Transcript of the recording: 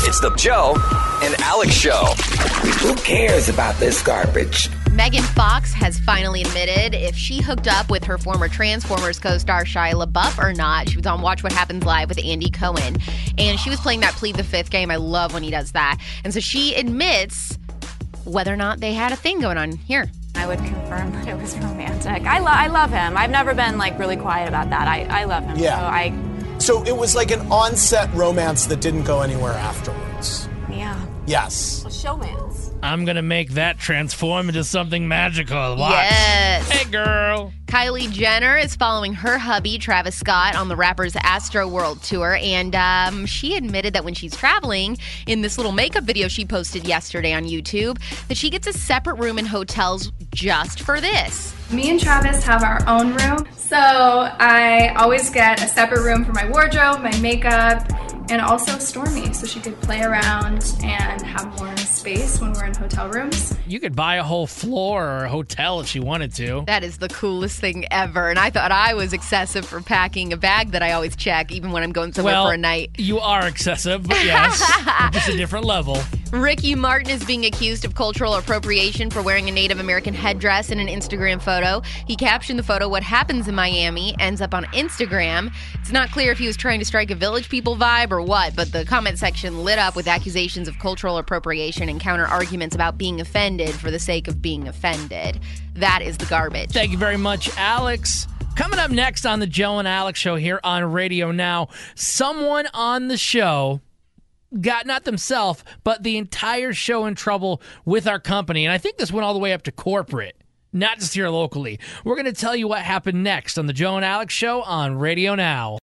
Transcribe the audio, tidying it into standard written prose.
It's the Joe and Alex Show. Who cares about this garbage? Megan Fox has finally admitted if she hooked up with her former Transformers co-star Shia LaBeouf or not. She was on Watch What Happens Live with Andy Cohen, and she was playing that Plead the Fifth game. I love when he does that. And so she admits whether or not they had a thing going on. Here. I would confirm that it was romantic. I love him. I've never been, really quiet about that. I love him. Yeah. So it was like an on-set romance that didn't go anywhere afterwards. Yeah. Yes. A showmance. I'm going to make that transform into something magical. Watch. Yes. Hey, girl. Kylie Jenner is following her hubby, Travis Scott, on the rapper's Astroworld tour, and she admitted that when she's traveling, in this little makeup video she posted yesterday on YouTube, that she gets a separate room in hotels just for this. Me and Travis have our own room, so I always get a separate room for my wardrobe, my makeup, and also Stormy, so she could play around and have more space when we're in hotel rooms. You could buy a whole floor or a hotel if she wanted to. That is the coolest thing ever, and I thought I was excessive for packing a bag that I always check, even when I'm going somewhere for a night. You are excessive, but yes, just a different level. Ricky Martin is being accused of cultural appropriation for wearing a Native American headdress in an Instagram photo. He captioned the photo, "What happens in Miami ends up on Instagram." It's not clear if he was trying to strike a Village People vibe or what, but the comment section lit up with accusations of cultural appropriation and counter arguments about being offended for the sake of being offended. That is the garbage. Thank you very much, Alex. Coming up next on the Joe and Alex Show here on Radio Now, someone on the show got not themselves, but the entire show in trouble with our company. And I think this went all the way up to corporate, not just here locally. We're going to tell you what happened next on the Joe and Alex Show on Radio Now.